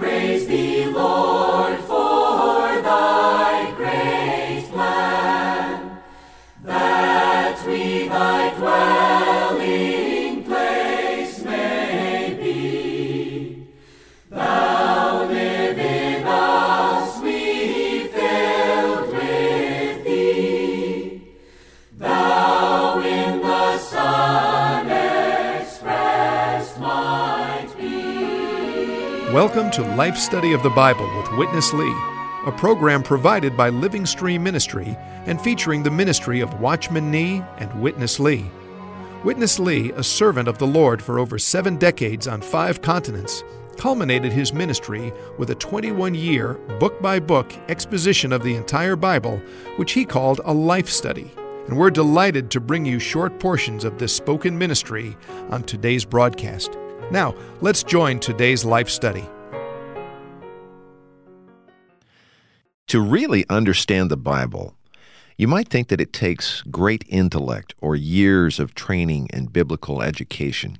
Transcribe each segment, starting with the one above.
praise thee, Lord, for thy great plan, that we thy dwelling place may be. Thou live in us, we filled with thee. Thou in the Son expressed might be. Welcome to Life Study of the Bible with Witness Lee, a program provided by Living Stream Ministry and featuring the ministry of Watchman Nee and Witness Lee. Witness Lee, a servant of the Lord for over 7 decades on 5 continents, culminated his ministry with a 21-year, book-by-book exposition of the entire Bible, which he called a life study. And we're delighted to bring you short portions of this spoken ministry on today's broadcast. Now, let's join today's life study. To really understand the Bible, you might think that it takes great intellect or years of training and biblical education.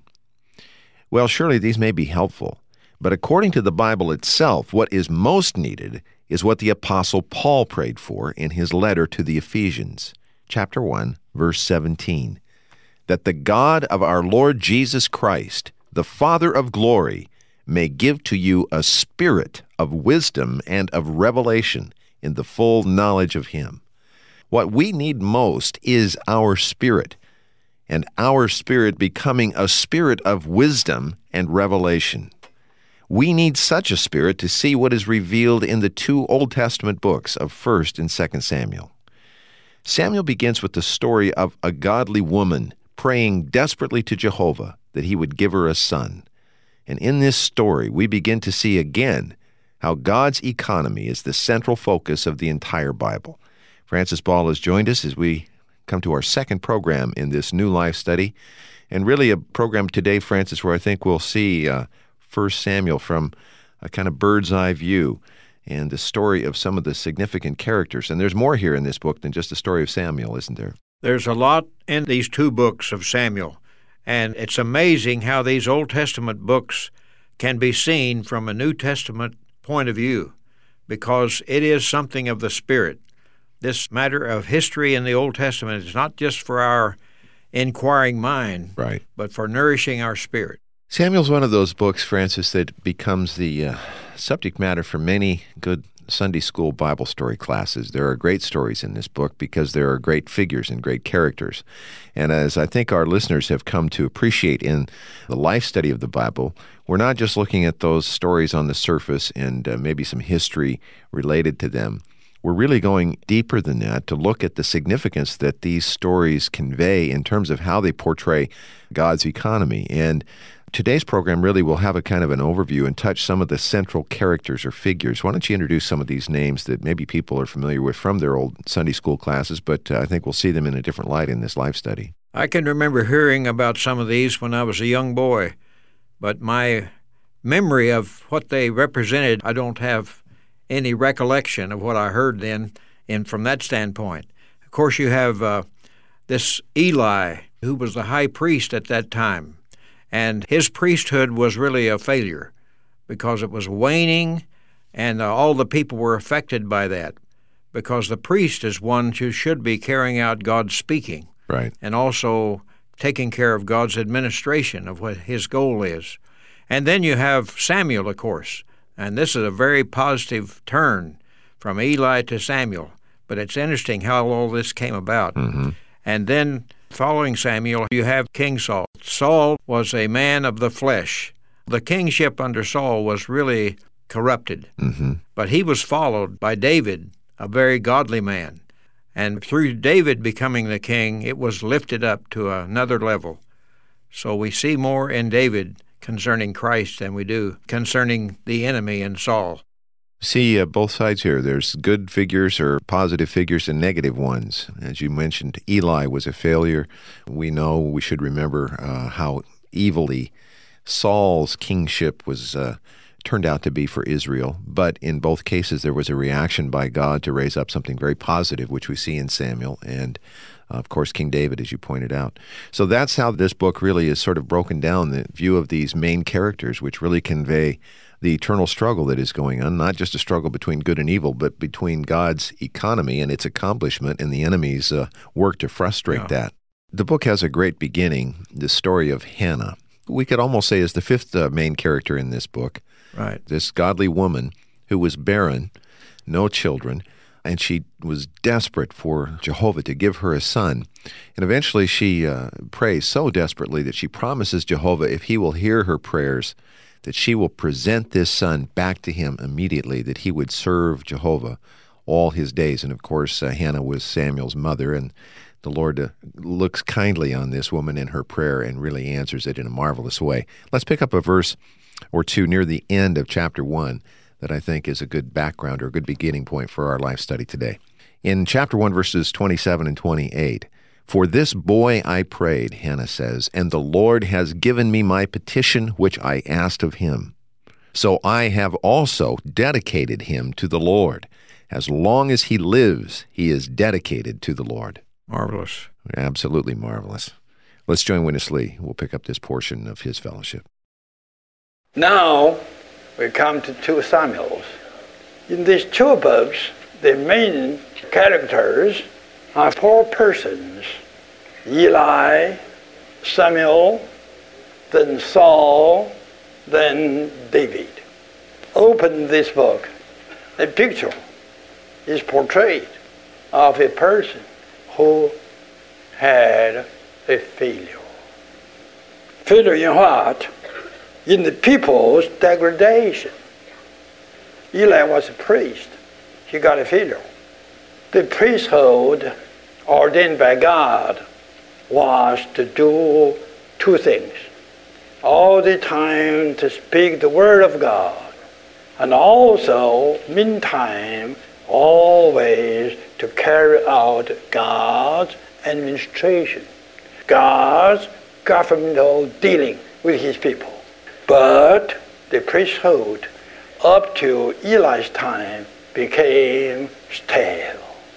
Well, surely these may be helpful, but according to the Bible itself, what is most needed is what the Apostle Paul prayed for in his letter to the Ephesians, chapter 1, verse 17, that the God of our Lord Jesus Christ, the Father of glory, may give to you a spirit of wisdom and of revelation in the full knowledge of Him. What we need most is our spirit, and our spirit becoming a spirit of wisdom and revelation. We need such a spirit to see what is revealed in the 2 Old Testament books of 1st and 2nd Samuel. Samuel begins with the story of a godly woman praying desperately to Jehovah that He would give her a son. And in this story, we begin to see again how God's economy is the central focus of the entire Bible. Francis Ball has joined us as we come to our second program in this new life study, and really a program today, Francis, where I think we'll see 1 Samuel from a kind of bird's eye view and the story of some of the significant characters. And there's more here in this book than just the story of Samuel, isn't there? There's a lot in these 2 books of Samuel, and it's amazing how these Old Testament books can be seen from a New Testament point of view, because it is something of the Spirit. This matter of history in the Old Testament is not just for our inquiring mind, right, but for nourishing our spirit. Samuel's one of those books, Francis, that becomes the subject matter for many good Sunday school Bible story classes. There are great stories in this book because there are great figures and great characters. And as I think our listeners have come to appreciate in the life study of the Bible, we're not just looking at those stories on the surface and maybe some history related to them. We're really going deeper than that to look at the significance that these stories convey in terms of how they portray God's economy. And today's program really will have a kind of an overview and touch some of the central characters or figures. Why don't you introduce some of these names that maybe people are familiar with from their old Sunday school classes, but I think we'll see them in a different light in this life study. I can remember hearing about some of these when I was a young boy, but my memory of what they represented, I don't have any recollection of what I heard then and from that standpoint. Of course, you have this Eli, who was the high priest at that time, and his priesthood was really a failure because it was waning, and all the people were affected by that, because the priest is one who should be carrying out God's speaking, right, and also taking care of God's administration of what His goal is. And then you have Samuel, of course, and this is a very positive turn from Eli to Samuel, but it's interesting how all this came about. Mm-hmm. And then following Samuel, you have King Saul. Saul was a man of the flesh. The kingship under Saul was really corrupted, mm-hmm. but he was followed by David, a very godly man. And through David becoming the king, it was lifted up to another level. So we see more in David concerning Christ than we do concerning the enemy in Saul. See both sides here. There's good figures or positive figures and negative ones. As you mentioned, Eli was a failure. We know we should remember how evilly Saul's kingship was turned out to be for Israel. But in both cases, there was a reaction by God to raise up something very positive, which we see in Samuel and, of course, King David, as you pointed out. So that's how this book really is sort of broken down, the view of these main characters, which really convey the eternal struggle that is going on, not just a struggle between good and evil, but between God's economy and its accomplishment and the enemy's work to frustrate that. The book has a great beginning, the story of Hannah. We could almost say is the fifth main character in this book. Right. This godly woman who was barren, no children, and she was desperate for Jehovah to give her a son. And eventually she prays so desperately that she promises Jehovah if he will hear her prayers, that she will present this son back to him immediately, that he would serve Jehovah all his days. And of course, Hannah was Samuel's mother, and the Lord looks kindly on this woman in her prayer and really answers it in a marvelous way. Let's pick up a verse or two near the end of chapter 1 that I think is a good background or a good beginning point for our life study today. In chapter 1, verses 27 and 28, "For this boy I prayed," Hannah says, "and the Lord has given me my petition which I asked of him. So I have also dedicated him to the Lord. As long as he lives, he is dedicated to the Lord." Marvelous. Absolutely marvelous. Let's join Witness Lee. We'll pick up this portion of his fellowship. Now, we come to 2 Samuels. In these 2 books, the main characters are 4 persons: Eli, Samuel, then Saul, then David. Open this book. A picture is portrayed of a person who had a failure. Failure in what? In the people's degradation. Eli was a priest. He got a failure. The priesthood ordained by God was to do 2 things. All the time to speak the word of God, and also, meantime, always to carry out God's administration, God's governmental dealing with his people. But the priesthood up to Eli's time became stale.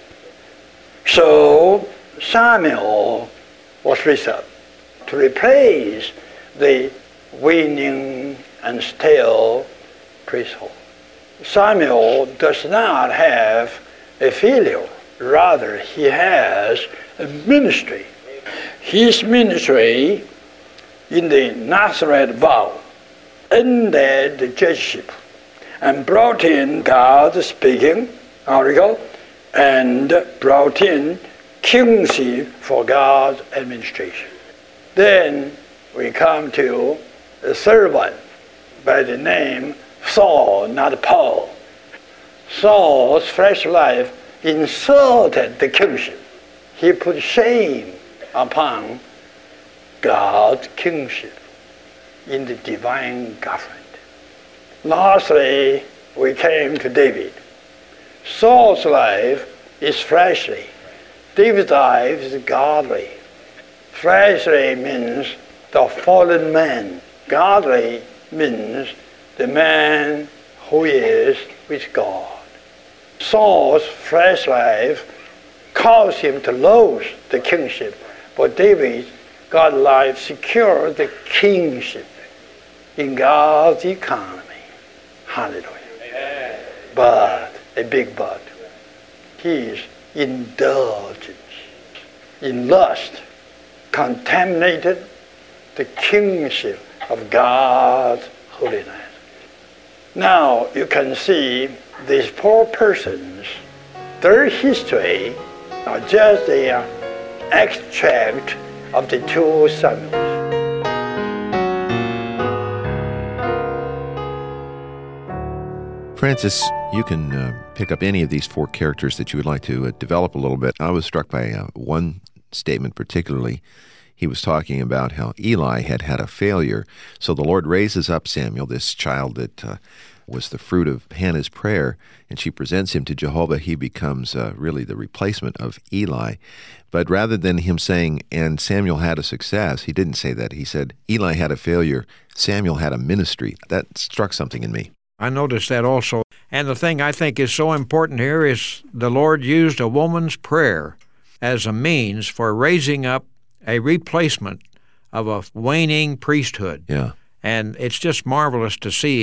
So Samuel was raised up to replace the waning and stale priesthood. Samuel does not have a failure. Rather, he has a ministry. His ministry in the Nazareth vow ended the judgeship and brought in God's speaking article and brought in kingship for God's administration. Then we come to a third one by the name Saul, not Paul. Saul's fresh life insulted the kingship. He put shame upon God's kingship in the divine government. Lastly, we came to David. Saul's life is fleshly. David's life is godly. Fleshly means the fallen man. Godly means the man who is with God. Saul's flesh life caused him to lose the kingship, but David's God life secured the kingship in God's economy. Hallelujah. Amen. But, a big but, his indulgence in lust contaminated the kingship of God's holiness. Now you can see these 4 persons, their history are just an extract of the 2 Samuels. Francis, you can pick up any of these 4 characters that you would like to develop a little bit. I was struck by one statement particularly. He was talking about how Eli had had a failure. So the Lord raises up Samuel, this child that was the fruit of Hannah's prayer, and she presents him to Jehovah. He becomes really the replacement of Eli. But rather than him saying, and Samuel had a success, he didn't say that. He said, Eli had a failure, Samuel had a ministry. That struck something in me. I noticed that also. And the thing I think is so important here is the Lord used a woman's prayer as a means for raising up a replacement of a waning priesthood. Yeah. And it's just marvelous to see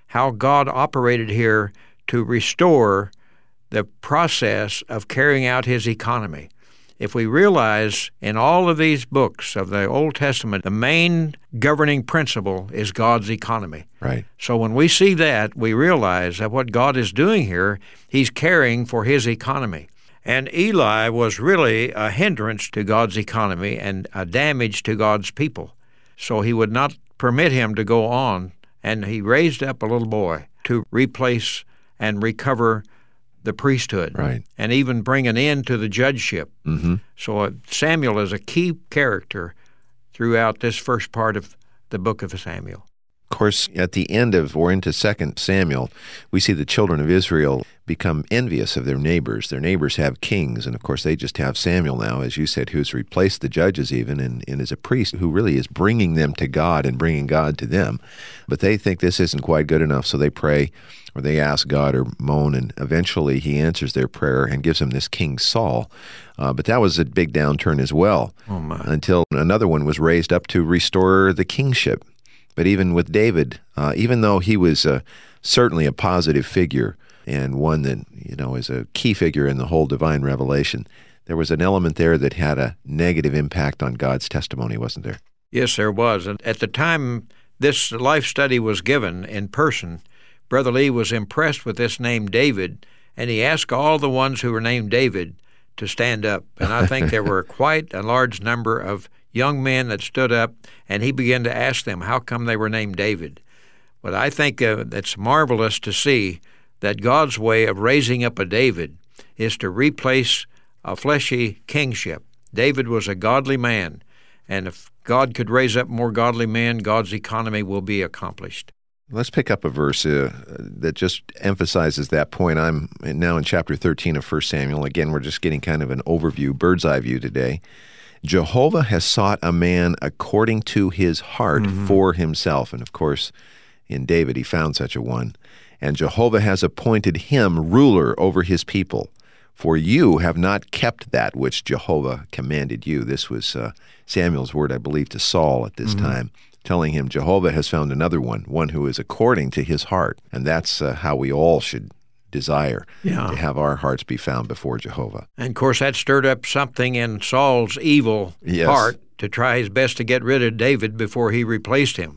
how God operated here to restore the process of carrying out his economy. If we realize in all of these books of the Old Testament, the main governing principle is God's economy. Right. So when we see that, we realize that what God is doing here, he's caring for his economy. And Eli was really a hindrance to God's economy and a damage to God's people. So he would not permit him to go on, and he raised up a little boy to replace and recover the priesthood, Right. and even bring an end to the judgeship. Mm-hmm. So Samuel is a key character throughout this first part of the book of Samuel. Of course, at the end of, or into 2 Samuel, we see the children of Israel become envious of their neighbors. Their neighbors have kings, and of course they just have Samuel now, as you said, who's replaced the judges even, and is a priest who really is bringing them to God and bringing God to them. But they think this isn't quite good enough, so they pray, or they ask God or moan, and eventually he answers their prayer and gives them this King Saul. But that was a big downturn as well, until another one was raised up to restore the kingship. But even with David, even though he was certainly a positive figure and one that, is a key figure in the whole divine revelation, there was an element there that had a negative impact on God's testimony, wasn't there? Yes, there was. And at the time this life study was given in person, Brother Lee was impressed with this name David, and he asked all the ones who were named David to stand up. And I think there were quite a large number of young men that stood up, and he began to ask them how come they were named David. But I think it's marvelous to see that God's way of raising up a David is to replace a fleshy kingship. David was a godly man, and if God could raise up more godly men, God's economy will be accomplished. Let's pick up a verse that just emphasizes that point. I'm now in chapter 13 of 1 Samuel. Again, we're just getting kind of an overview, bird's eye view today. Jehovah has sought a man according to his heart for himself. And of course, in David, he found such a one. And Jehovah has appointed him ruler over his people. For you have not kept that which Jehovah commanded you. This was Samuel's word, I believe, to Saul at this time, telling him Jehovah has found another one who is according to his heart. And that's how we all should desire to have our hearts be found before Jehovah. And of course, that stirred up something in Saul's evil heart to try his best to get rid of David before he replaced him.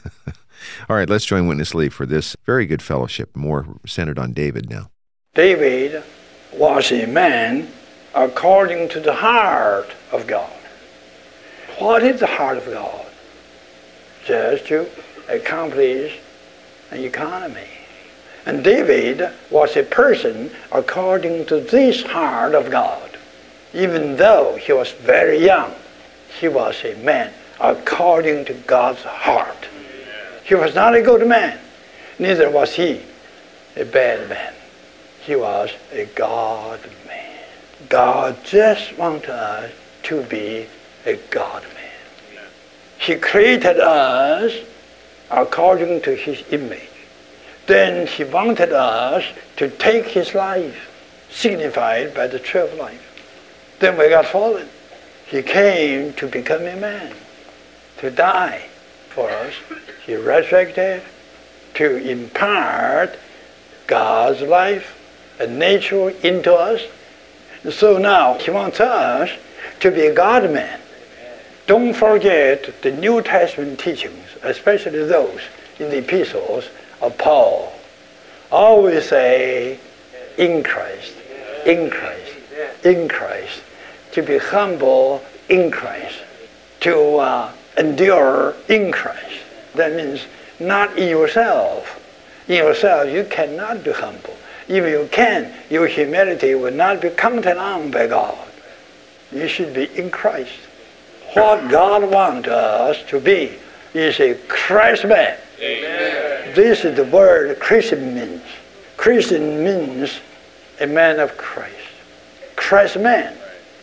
All right, let's join Witness Lee for this very good fellowship, more centered on David now. David was a man according to the heart of God. What is the heart of God? Just to accomplish an economy. And David was a person according to this heart of God. Even though he was very young, he was a man according to God's heart. He was not a good man, neither was he a bad man. He was a God man. God just wants us to be a God man. He created us according to his image. Then he wanted us to take his life, signified by the tree of life. Then we got fallen. He came to become a man, to die for us. He resurrected to impart God's life and nature into us. So now he wants us to be a God man. Don't forget the New Testament teachings, especially those in the epistles of Paul. Always say, in Christ, in Christ, in Christ. To be humble in Christ. To endure in Christ. That means not in yourself. In yourself, you cannot be humble. If you can, your humility will not be counted on by God. You should be in Christ. What God wants us to be is a Christ man. Amen. This is the word Christian means. Christian means a man of Christ. Christ man.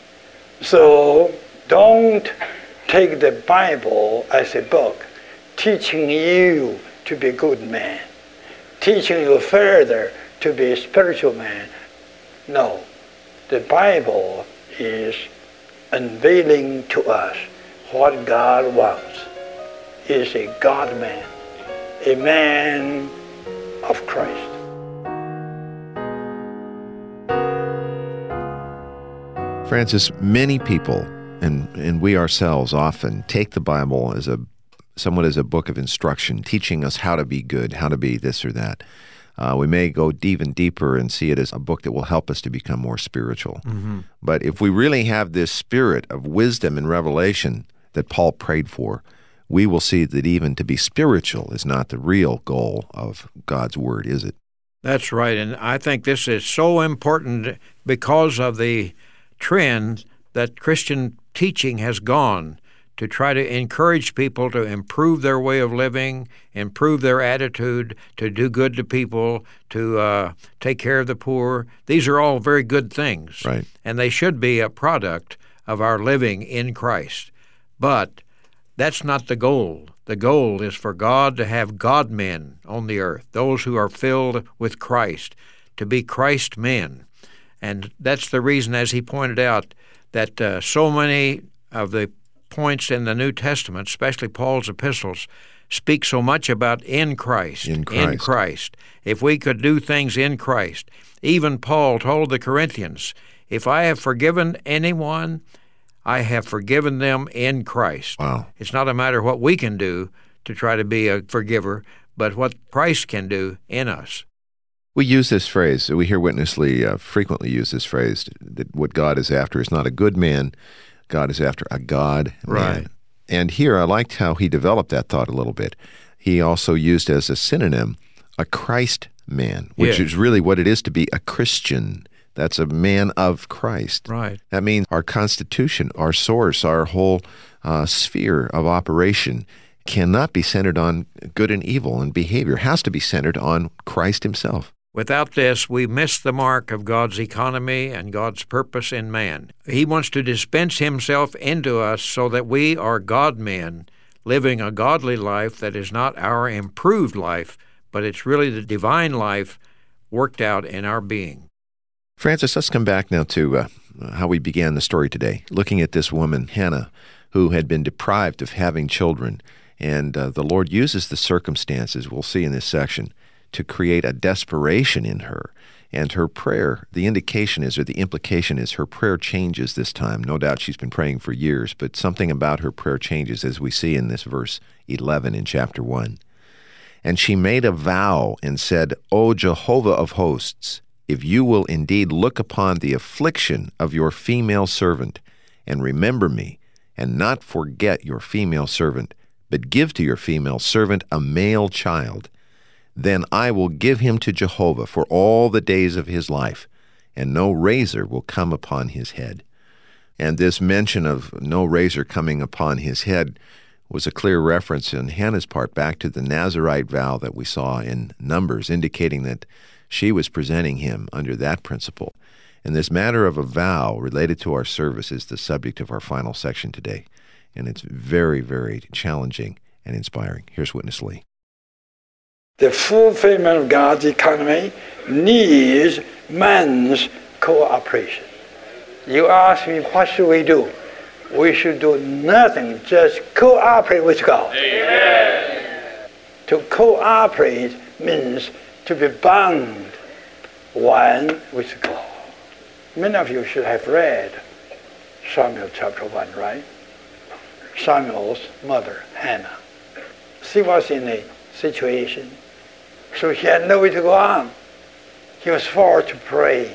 So don't take the Bible as a book teaching you to be a good man, teaching you further to be a spiritual man. No, the Bible is unveiling to us what God wants. Is a God man, a man Christ. Francis, many people, and we ourselves often, take the Bible as somewhat as a book of instruction, teaching us how to be good, how to be this or that. We may go even deeper and see it as a book that will help us to become more spiritual. Mm-hmm. But if we really have this spirit of wisdom and revelation that Paul prayed for, we will see that even to be spiritual is not the real goal of God's Word, is it? That's right, and I think this is so important because of the trend that Christian teaching has gone to try to encourage people to improve their way of living, improve their attitude, to do good to people, to take care of the poor. These are all very good things, right? And they should be a product of our living in Christ. But that's not the goal. The goal is for God to have God-men on the earth, those who are filled with Christ, to be Christ men. And that's the reason, as he pointed out, that so many of the points in the New Testament, especially Paul's epistles, speak so much about in Christ. In Christ. If we could do things in Christ. Even Paul told the Corinthians, if I have forgiven anyone, I have forgiven them in Christ. Wow. It's not a matter of what we can do to try to be a forgiver, but what Christ can do in us. We use this phrase, we hear Witness Lee frequently use this phrase, that what God is after is not a good man, God is after a God man. Right. And here I liked how he developed that thought a little bit. He also used as a synonym a Christ man, which is really what it is to be a Christian. That's a man of Christ. Right. That means our constitution, our source, our whole sphere of operation cannot be centered on good and evil and behavior. It has to be centered on Christ himself. Without this, we miss the mark of God's economy and God's purpose in man. He wants to dispense himself into us so that we are God-men, living a godly life that is not our improved life, but it's really the divine life worked out in our being. Francis, let's come back now to how we began the story today, looking at this woman, Hannah, who had been deprived of having children. And the Lord uses the circumstances, we'll see in this section, to create a desperation in her. And her prayer, the indication is, or the implication is, her prayer changes this time. No doubt she's been praying for years, but something about her prayer changes, as we see in this verse 11 in chapter 1. And she made a vow and said, O Jehovah of hosts, if you will indeed look upon the affliction of your female servant, and remember me, and not forget your female servant, but give to your female servant a male child, then I will give him to Jehovah for all the days of his life, and no razor will come upon his head. And this mention of no razor coming upon his head was a clear reference on Hannah's part back to the Nazirite vow that we saw in Numbers, indicating that she was presenting him under that principle. And this matter of a vow related to our service is the subject of our final section today. And it's very, very challenging and inspiring. Here's Witness Lee. The fulfillment of God's economy needs man's cooperation. You ask me, what should we do? We should do nothing, just cooperate with God. Amen. To cooperate means to be bound one with God. Many of you should have read Samuel chapter 1, right? Samuel's mother, Hannah. She was in a situation, so she had no way to go on. He was forced to pray,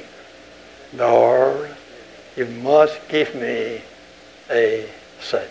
Lord, you must give me a son.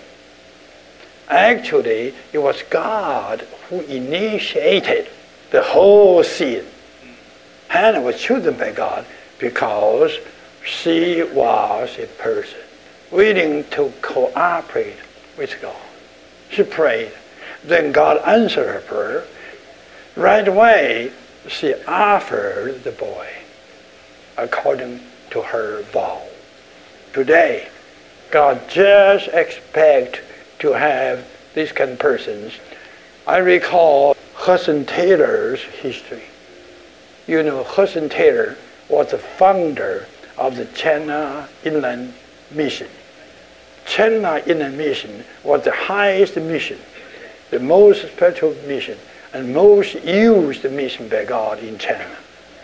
Actually, it was God who initiated the whole scene. Hannah was chosen by God because she was a person willing to cooperate with God. She prayed. Then God answered her prayer. Right away, she offered the boy according to her vow. Today, God just expects to have these kind of persons. I recall Hudson Taylor's history. You know, Hudson Taylor was the founder of the China Inland Mission. China Inland Mission was the highest mission, the most spiritual mission, and most used mission by God in China.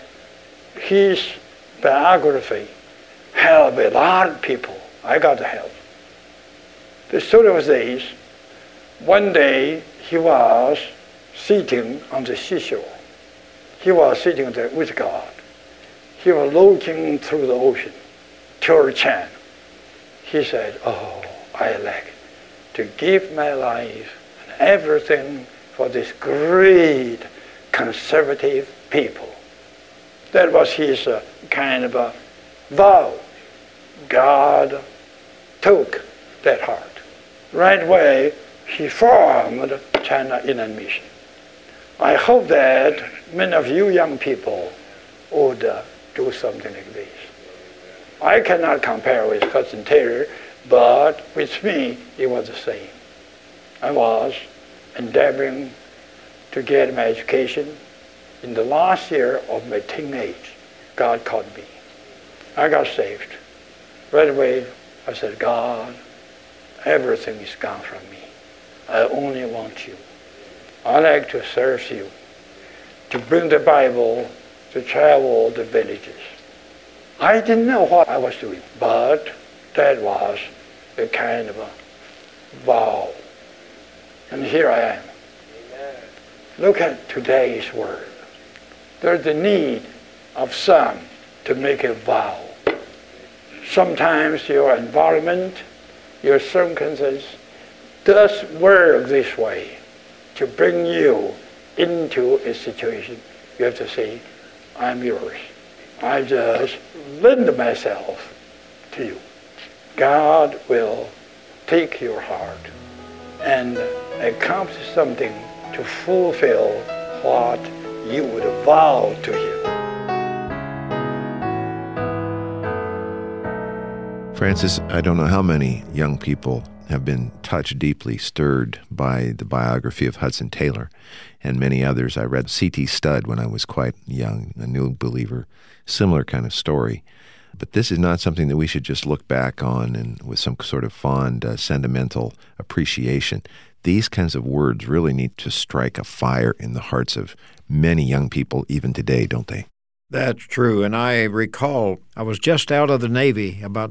His biography helped a lot of people. I got help. The story was this. One day he was sitting on the seashore. He was sitting there with God. He was looking through the ocean toward China. He said, "Oh, I like to give my life and everything for this great conservative people." That was his kind of a vow. God took that heart. Right away, he formed China Inland Mission. I hope that many of you young people would do something like this. I cannot compare with Hudson Taylor, but with me, it was the same. I was endeavoring to get my education. In the last year of my teenage, God called me. I got saved. Right away, I said, "God, everything is gone from me. I only want you. I like to serve you, to bring the Bible, to travel the villages." I didn't know what I was doing, but that was a kind of a vow. And here I am. Look at today's world. There's the need of some to make a vow. Sometimes your environment, your circumstances does work this way to bring you into a situation. You have to say, "I'm yours. I just lend myself to you." God will take your heart and accomplish something to fulfill what you would vow to Him. Francis, I don't know how many young people have been touched deeply, stirred by the biography of Hudson Taylor and many others. I read C.T. Studd when I was quite young, a new believer, similar kind of story. But this is not something that we should just look back on and with some sort of fond, sentimental appreciation. These kinds of words really need to strike a fire in the hearts of many young people even today, don't they? That's true. And I recall I was just out of the Navy about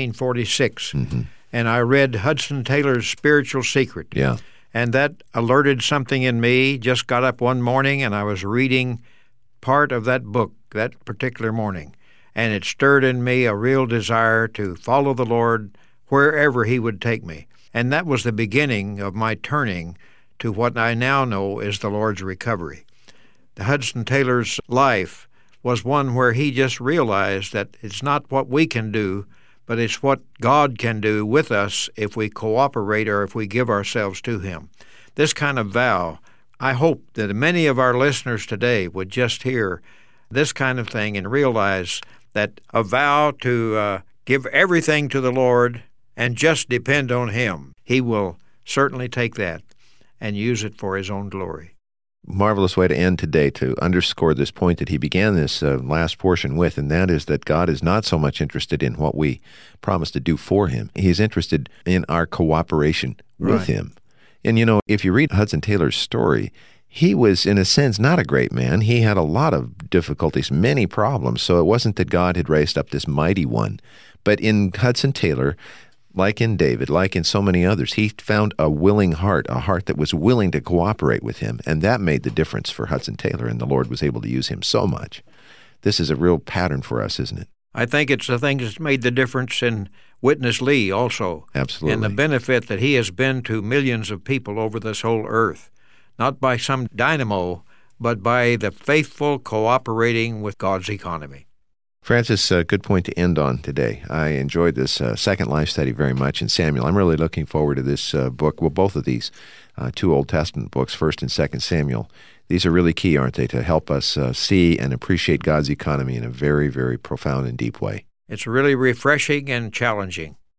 1946, and I read Hudson Taylor's Spiritual Secret. Yeah. And that alerted something in me. Just got up one morning, and I was reading part of that book that particular morning. And it stirred in me a real desire to follow the Lord wherever He would take me. And that was the beginning of my turning to what I now know is the Lord's recovery. The Hudson Taylor's life was one where he just realized that it's not what we can do, but it's what God can do with us if we cooperate or if we give ourselves to Him. This kind of vow, I hope that many of our listeners today would just hear this kind of thing and realize that a vow to give everything to the Lord and just depend on Him. He will certainly take that and use it for His own glory. Marvelous way to end today, to underscore this point that he began this last portion with, and that is that God is not so much interested in what we promise to do for Him. He's interested in our cooperation with Him. And, you know, if you read Hudson Taylor's story, he was, in a sense, not a great man. He had a lot of difficulties, many problems, so it wasn't that God had raised up this mighty one. But in Hudson Taylor, like in David, like in so many others, he found a willing heart, a heart that was willing to cooperate with Him, and that made the difference for Hudson Taylor, and the Lord was able to use him so much. This is a real pattern for us, isn't it? I think it's the thing that's made the difference in Witness Lee also. Absolutely. And the benefit that he has been to millions of people over this whole earth, not by some dynamo, but by the faithful cooperating with God's economy. Francis, a good point to end on today. I enjoyed this second life study very much. And Samuel, I'm really looking forward to this book. Well, both of these, two Old Testament books, 1st and 2nd Samuel. These are really key, aren't they, to help us see and appreciate God's economy in a very, very profound and deep way. It's really refreshing and challenging.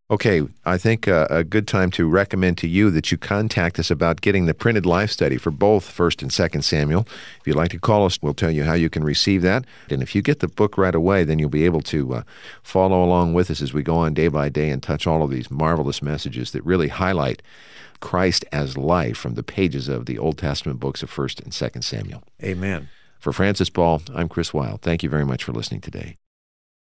Okay, I think a good time to recommend to you that you contact us about getting the printed life study for both 1st and 2nd Samuel. If you'd like to call us, we'll tell you how you can receive that. And if you get the book right away, then you'll be able to follow along with us as we go on day by day and touch all of these marvelous messages that really highlight Christ as life from the pages of the Old Testament books of 1st and 2nd Samuel. Amen. For Francis Ball, I'm Chris Wilde. Thank you very much for listening today.